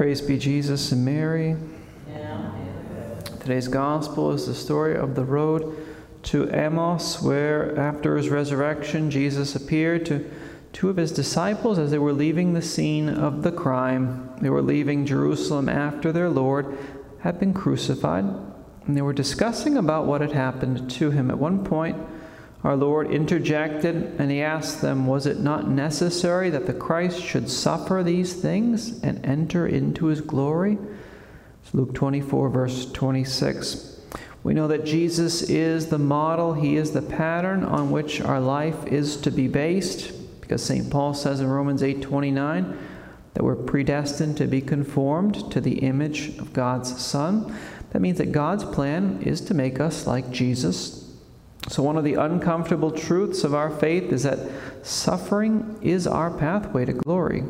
Praise be Jesus and Mary. Today's gospel is the story of the road to Emmaus, where after his resurrection, Jesus appeared to two of his disciples as they were leaving the scene of the crime. They were leaving Jerusalem after their Lord had been crucified, and they were discussing about what had happened to him. At one point, our Lord interjected, and he asked them, was it not necessary that the Christ should suffer these things and enter into his glory? It's Luke 24, verse 26. We know that Jesus is the model. He is the pattern on which our life is to be based, because St. Paul says in Romans 8:29 that we're predestined to be conformed to the image of God's Son. That means that God's plan is to make us like Jesus. So one of the uncomfortable truths of our faith is that suffering is our pathway to glory.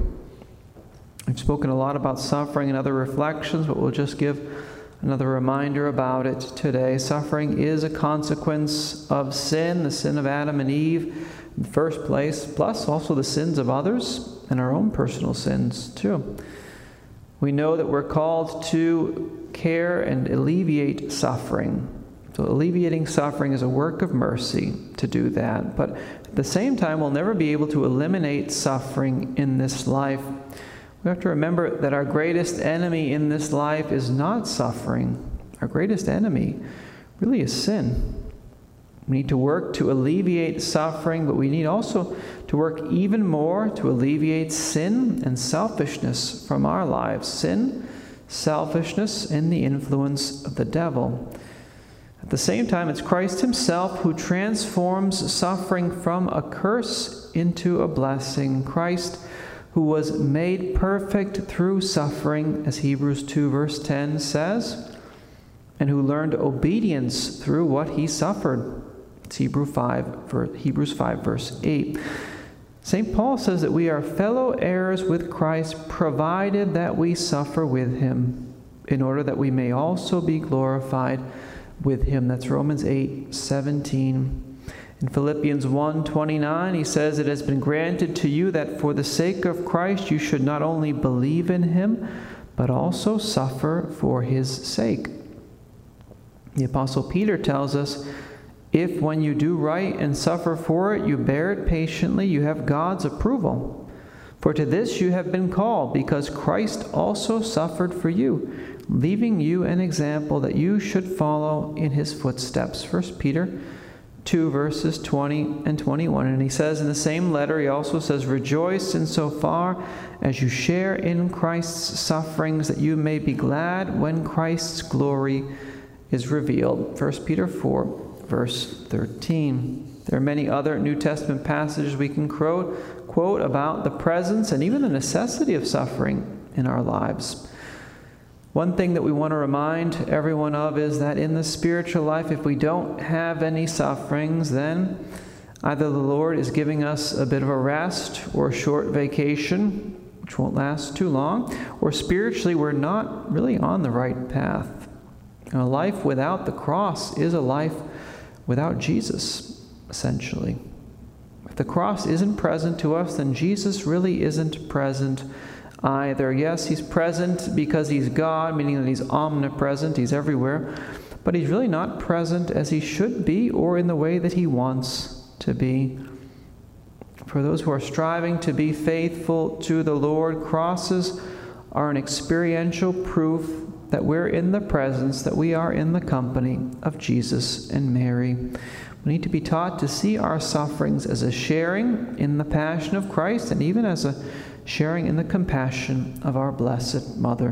I've spoken a lot about suffering in other reflections, but we'll just give another reminder about it today. Suffering is a consequence of sin, the sin of Adam and Eve in the first place, plus also the sins of others and our own personal sins too. We know that we're called to care and alleviate suffering. So alleviating suffering is a work of mercy to do that. But at the same time, we'll never be able to eliminate suffering in this life. We have to remember that our greatest enemy in this life is not suffering. Our greatest enemy really is sin. We need to work to alleviate suffering, but we need also to work even more to alleviate sin and selfishness from our lives. Sin, selfishness, and the influence of the devil. At the same time, it's Christ himself who transforms suffering from a curse into a blessing. Christ, who was made perfect through suffering, as Hebrews 2 verse 10 says, and who learned obedience through what he suffered. It's Hebrews 5 verse 8. St. Paul says that we are fellow heirs with Christ, provided that we suffer with him, in order that we may also be glorified with him. That's Romans 8:17. In Philippians 1:29, he says, it has been granted to you that for the sake of Christ you should not only believe in him, but also suffer for his sake. The Apostle Peter tells us, if when you do right and suffer for it, you bear it patiently, you have God's approval. For to this you have been called, because Christ also suffered for you, leaving you an example that you should follow in his footsteps. 1 Peter 2 verses 20 and 21. And he says in the same letter, he also says, rejoice insofar as you share in Christ's sufferings, that you may be glad when Christ's glory is revealed. 1 Peter 4 verse 13. There are many other New Testament passages we can quote about the presence and even the necessity of suffering in our lives. One thing that we want to remind everyone of is that in the spiritual life, if we don't have any sufferings, then either the Lord is giving us a bit of a rest or a short vacation, which won't last too long, or spiritually we're not really on the right path. A life without the cross is a life without Jesus, essentially. If the cross isn't present to us, then Jesus really isn't present either. Yes, he's present because he's God, meaning that he's omnipresent, he's everywhere, but he's really not present as he should be or in the way that he wants to be. For those who are striving to be faithful to the Lord, crosses are an experiential proof that we're in the presence, that we are in the company of Jesus and Mary. We need to be taught to see our sufferings as a sharing in the passion of Christ, and even as a sharing in the compassion of our Blessed Mother.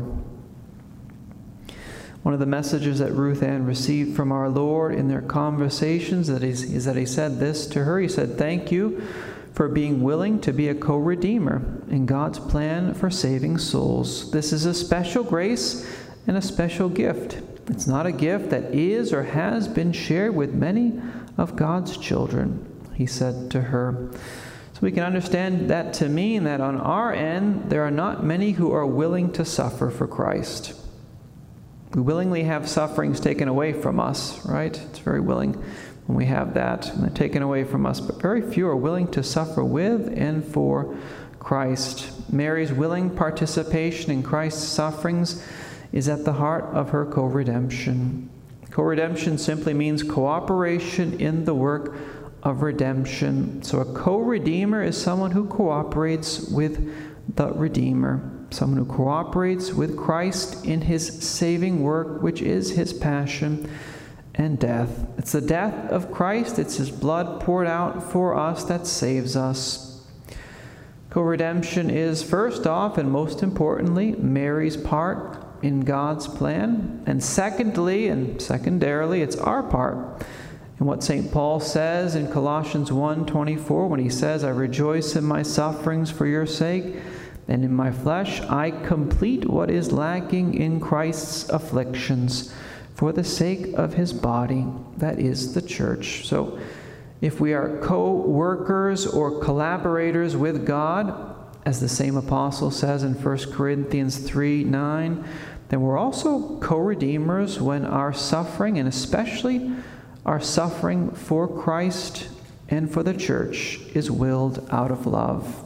One of the messages that Ruth Ann received from our Lord in their conversations is that he said this to her. He said, thank you for being willing to be a co-redeemer in God's plan for saving souls. This is a special grace and a special gift. It's not a gift that is or has been shared with many of God's children, he said to her. So we can understand that to mean that on our end, there are not many who are willing to suffer for Christ. We willingly have sufferings taken away from us, right? It's very willing. when we have that taken away from us. But very few are willing to suffer with and for Christ. Mary's willing participation in Christ's sufferings is at the heart of her co-redemption. Co-redemption simply means cooperation in the work of redemption. So a co-redeemer is someone who cooperates with the Redeemer, someone who cooperates with Christ in his saving work, which is his passion and death. It's the death of Christ, it's his blood poured out for us that saves us. Co-redemption is, first off and most importantly, Mary's part in God's plan, and secondly and secondarily, it's our part. And what St. Paul says in Colossians 1:24, when he says, I rejoice in my sufferings for your sake, and in my flesh I complete what is lacking in Christ's afflictions for the sake of his body, that is the church. So if we are co-workers or collaborators with God, as the same apostle says in 1 Corinthians 3:9, then we're also co-redeemers when our suffering, and especially our suffering for Christ and for the church, is willed out of love.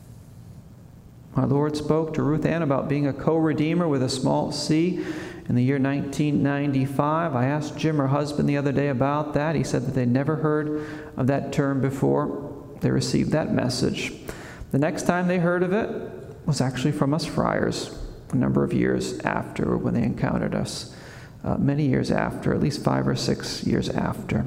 Our Lord spoke to Ruth Ann about being a co-redeemer with a small c in the year 1995. I asked Jim, her husband, the other day about that. He said that they'd never heard of that term before they received that message. The next time they heard of it was actually from us friars, a number of years after when they encountered us. Many years after, at least 5 or 6 years after.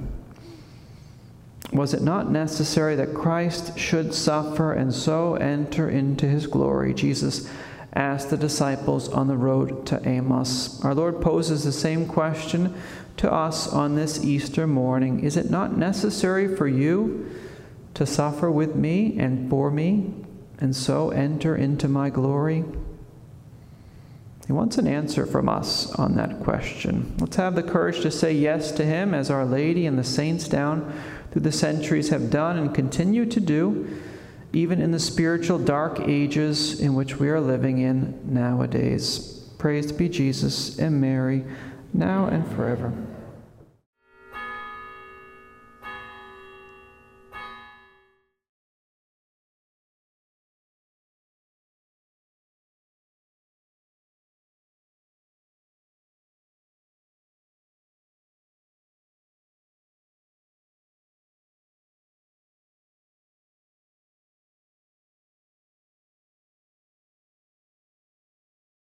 Was it not necessary that Christ should suffer and so enter into his glory? Jesus asked the disciples on the road to Emmaus. Our Lord poses the same question to us on this Easter morning. Is it not necessary for you to suffer with me and for me, and so enter into my glory? He wants an answer from us on that question. Let's have the courage to say yes to him, as Our Lady and the saints down through the centuries have done and continue to do, even in the spiritual dark ages in which we are living in nowadays. Praised be Jesus and Mary, now and forever.